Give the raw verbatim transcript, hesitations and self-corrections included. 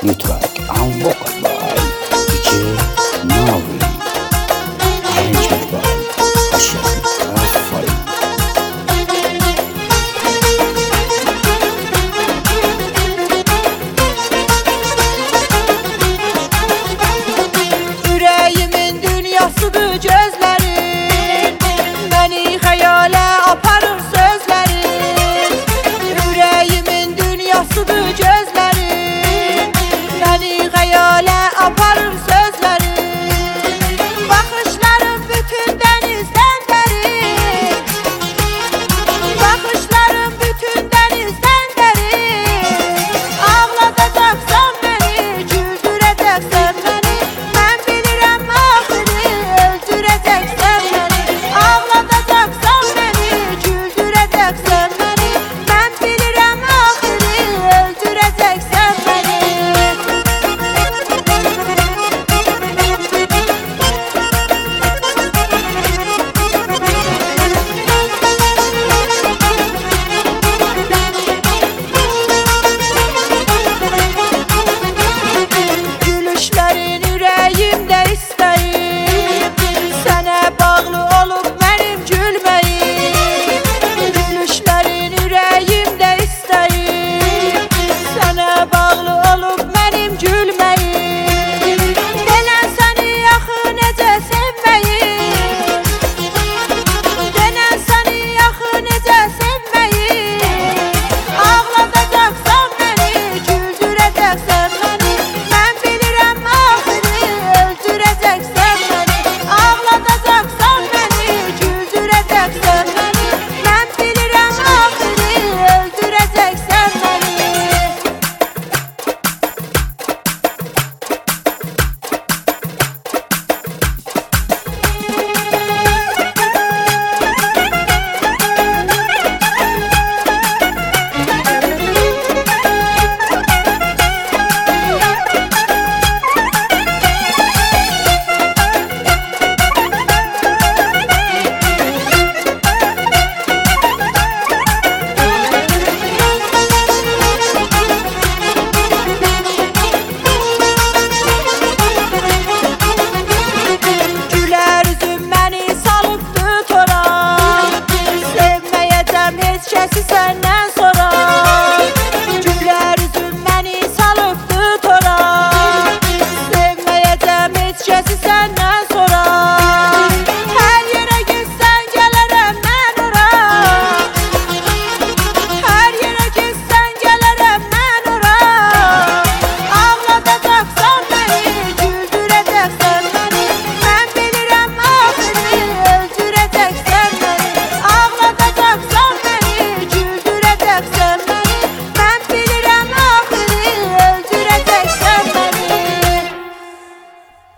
New track and vocal by D J Navi. Arrangement by Hashem Rafai. Yüreğimin dünyasıdır gözlerin, beni hayale aparır sözlerin. Yüreğimin dünyasıdır gözlerin, beni hayale aparır sözlerin. Bakışların bütün denizden derin, bakışların bütün denizden derin. Ağlatacaksan beni, güldüreceksen beni, ben bilirim ahını, öldüreceksen beni. Ağlatacaksan beni, güldüreceksen beni, ben bilirim ahını, öldüreceksen beni. Gülüşlerin yüreğimde isteyim, sana bağlı olup benim gülmeyim. Gülüşlerin yüreğimde isteyim, sana bağlı olup benim gülmeyim. Denen seni yaxı necə sevmeyim, denen seni yaxı necə sevmeyim. Ağladacaksan beni, güldüreceksen